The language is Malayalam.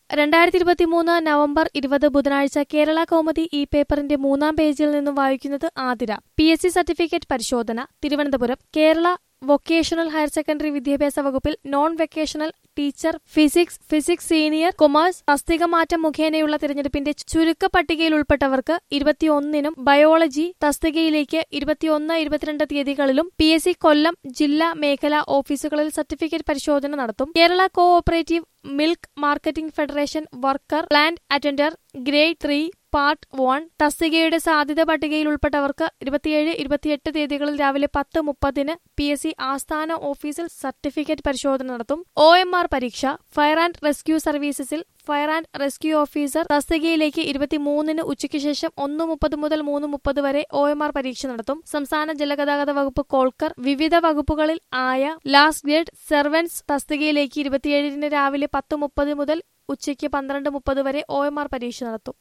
2023 നവംബർ 20 ബുധനാഴ്ച കേരള കൗമുദി ഈ പേപ്പറിന്റെ 3-ാം പേജിൽ നിന്നും വായിക്കുന്നത് ആതിര. PSC സർട്ടിഫിക്കറ്റ് പരിശോധന Thiruvananthapuram. Kerala vocational higher secondary വിദ്യാഭ്യാസ വകുപ്പിൽ non vocational teacher physics senior commerce തസ്തിക മാറ്റം മുഖേനയുള്ള തിരഞ്ഞെടുപ്പിന്റെ ചുരുക്ക പട്ടികയിൽ ഉൾപ്പെട്ടവർക്ക് 21-നും ബയോളജി തസ്തികയിലേക്ക് 21-22 തീയതികളിലും PSC കൊല്ലം ജില്ലാ മേഖലാ ഓഫീസുകളിൽ സർട്ടിഫിക്കറ്റ് പരിശോധന നടത്തും. Kerala cooperative milk marketing federation worker plant attender grade 3 part 1 തസ്തികയുടെ സാധ്യത പട്ടികയിൽ ഉൾപ്പെട്ടവർക്ക് 27-28 തീയതികളിൽ രാവിലെ 10:30-ന് PSC ആസ്ഥാന ഓഫീസിൽ സർട്ടിഫിക്കറ്റ് പരിശോധന നടത്തും. OMR പരീക്ഷ. ഫയർ ആൻഡ് റെസ്ക്യൂ സർവീസസിൽ ഫയർ ആൻഡ് റെസ്ക്യൂ ഓഫീസർ തസ്തികയിലേക്ക് 23-ന് ഉച്ചയ്ക്ക് ശേഷം 1:30 മുതൽ 3:30 വരെ OMR പരീക്ഷ നടത്തും. സംസ്ഥാന ജലഗതാഗത വകുപ്പ് കോൾക്കർ വിവിധ വകുപ്പുകളിൽ ആയ ലാസ്റ്റ് ഗ്രേഡ് സെർവൻസ് തസ്തികയിലേക്ക് 27-ന് രാവിലെ 10:30 മുതൽ ഉച്ചയ്ക്ക് 12:30 വരെ OMR പരീക്ഷ നടത്തും.